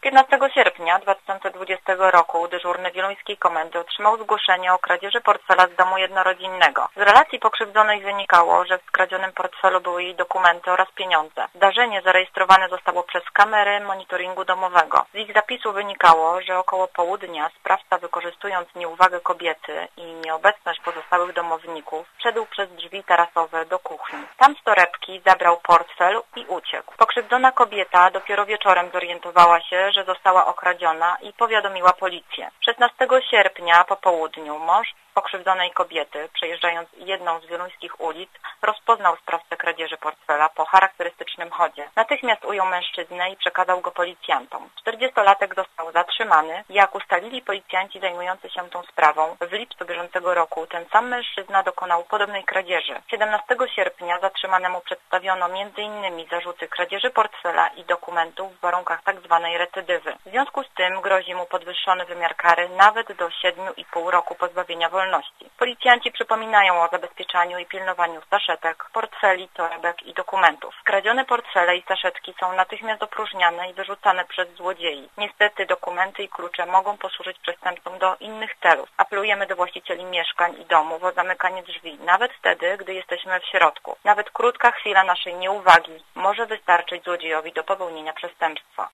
15 sierpnia 2020 roku dyżurny wieluńskiej komendy otrzymał zgłoszenie o kradzieży portfela z domu jednorodzinnego. Z relacji pokrzywdzonej wynikało, że w skradzionym portfelu były jej dokumenty oraz pieniądze. Zdarzenie zarejestrowane zostało przez kamery monitoringu domowego. Z ich zapisu wynikało, że około południa sprawca, wykorzystując nieuwagę kobiety i nieobecność pozostałych domowników, wszedł przez drzwi tarasowe do kuchni. Tam z torebki zabrał portfel i uciekł. Pokrzywdzona kobieta dopiero wieczorem zorientowała się, że została okradziona i powiadomiła policję. 16 sierpnia po południu mąż pokrzywdzonej kobiety, przejeżdżając jedną z wieluńskich ulic, rozpoznał sprawcę kradzieży portfela po charakterystycznym chodzie. Natychmiast ujął mężczyznę i przekazał go policjantom. 40-latek został zatrzymany. Jak ustalili policjanci zajmujący się tą sprawą, w lipcu bieżącego roku ten sam mężczyzna dokonał podobnej kradzieży. 17 sierpnia zatrzymanemu przedstawiono m.in. zarzuty kradzieży portfela i dokumentów w warunkach tzw. recydywy. W związku z tym grozi mu podwyższony wymiar kary nawet do 7,5 roku pozbawienia wolności. Policjanci przypominają o zabezpieczaniu i pilnowaniu saszetek, portfeli, torebek i dokumentów. Skradzione portfele i saszetki są natychmiast opróżniane i wyrzucane przez złodziei. Niestety dokumenty i klucze mogą posłużyć przestępcom do innych celów. Apelujemy do właścicieli mieszkań i domów o zamykanie drzwi, nawet wtedy, gdy jesteśmy w środku. Nawet krótka chwila naszej nieuwagi może wystarczyć złodziejowi do popełnienia przestępstwa.